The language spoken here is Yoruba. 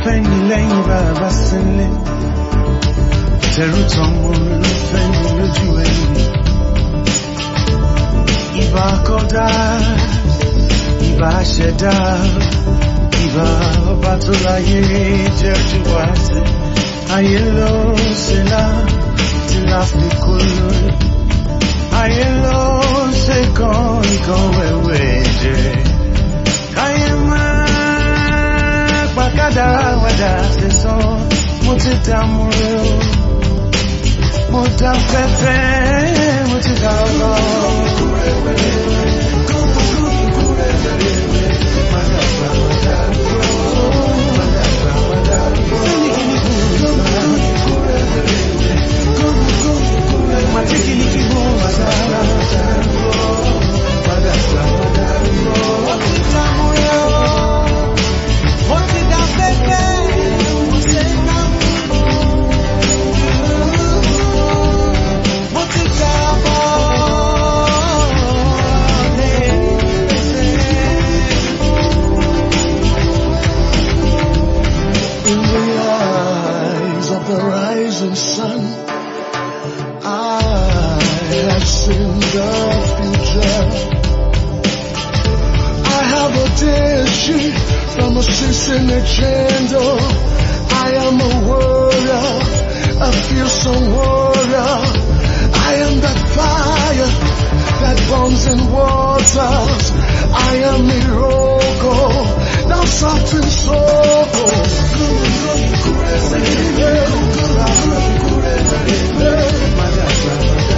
fẹ́ni lẹ́yìn bàbá sílẹ̀ tẹ̀rù tọmọ ló fẹ́ni lójú ẹ̀yìn ìbà kọ́dá ìbà ṣẹ̀dá ìbà ọba tó láyé jẹ́ ojú wa tẹ̀ ayé ló ṣe lá tí la fi kó lórí ayé ló ṣe kan nǹkan wẹ̀wẹ̀ jẹ́ káyé máa pàkádà wàdà ṣe sọ mo ti dààmú rẹ o mo dá fẹ́fẹ́ mo ti dà lọ. Soul.